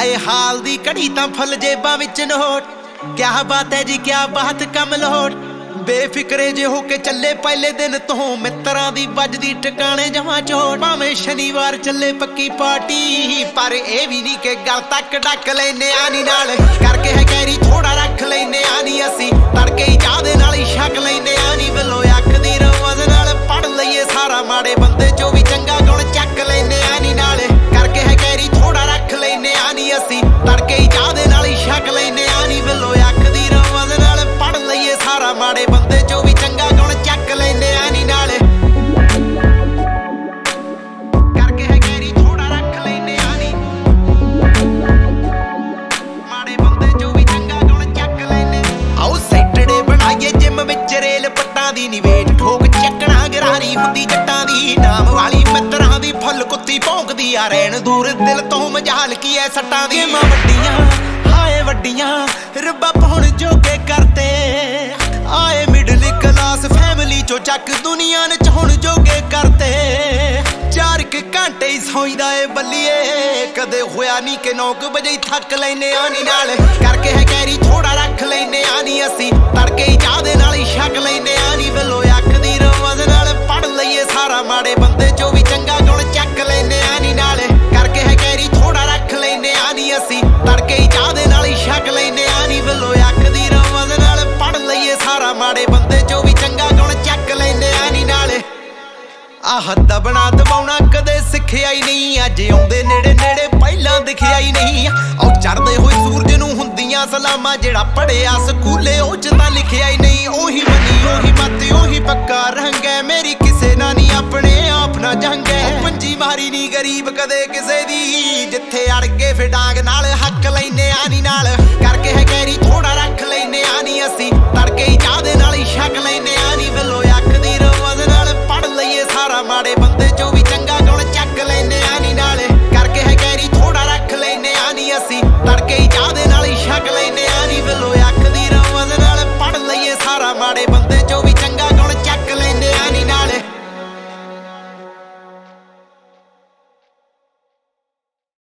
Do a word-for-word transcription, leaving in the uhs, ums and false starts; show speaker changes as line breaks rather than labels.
आए हाल दी घड़ी तां फुल जेबां विच नोट। क्या बात है जी क्या बात कम लोट। बेफिक्रे जे होके चले पहले दिन तो मित्रां दी बजदी टकाने जमा चोट। भावें शनिवार चले पक्की पार्टी पर ए भी नहीं के गल तक डक लैने आनी नाल करके है कैरी थोड़ा रख लैने आनी असी तड़के ही चाह दे नाल ही छक लैने आनी वलो अख दी रवज नाल पढ़ लईए सारा माड़े बंदे जो भी चंगा गुण चक लैने आनी नाल करके है कैरी थोड़ा रख लैने आनी असी तड़के ही चाह दे नाल ही छक लैने आनी वलो अख दी रवज नाल पढ़ लईए सारा माड़े बंदे जो भी चंगा गुण चक लैने आनी नाल करके है कैरी थोड़ा रख लैने आनी माड़े बंदे जो भी चंगा गुण चक लैने। आओ सैटरडे बनाइए जिम विच रेल पट्टां दी नी वेट ठोक चकना गरारी हुंदी जट्टां दी नाम वाली मित्रां दी फुल कुत्ती भौंकदी आ रहन दूर दिल तो मजाल की है सट्टां दी। गेमां वड्डियां हाए वड्डियां रब्बा पहुण जोगे करते आए मिडल क्लास फैमिली चो चक दुनिया ने हुण जोगे करते। चार के घंटे ही सोईदा ए बल्लिए कदे होया नहीं कि नौ क बजे थक लैने आनी नाल करके है कैरी थोड़ा रख लैने आनी असी तड़के ही चाह दे नाल ही छक लैने आनी वलो अख दी रवज नाल पढ़ लईए सारा माड़े बंदे जो भी चंगा गुण चक लैने आनी नाल करके है कैरी थोड़ा रख लैने आनी असी तड़के ही चाह दे नाल ही छक लैने आनी वलो अख दी रवज नाल पढ़ लईए सारा माड़े बंदे जो भी चंगा गुण चक लैने आनी नाल। आह दबना दबाउना कदे सिखिया ही नहीं अज आउंदे नेड़े नेड़े पहलां दिखिया ही नहीं। औ चढ़दे होए सूरज नूं हुंदियां सलामां जेड़ा पढ़िया स्कूले ओ च तां लिखिया ही नहीं। ओही मनी ओही मत ओही पक्का रंग है मेरी किसे ना नहीं अपने आप ना जंग है। पंजी मारी नहीं गरीब कदे किसे दी जिथे अड़ के फिर डांग नाल हक लैने आनी नाल करके है कैरी थोड़ा रख लैने आनी असी तड़के ही चाह दे नाल ही छक लैने आनी वलो अख दी रवज नाल पढ़ लईए सारा माड़े बंदे जो भी चंगा गुण चक लैने आनी नाल करके है कैरी थोड़ा रख लैने आनी असी तड़के ही चाह दे नाल ही छक लैने आनी वलो अख दी रवज नाल पढ़ लईए सारा माड़े बंदे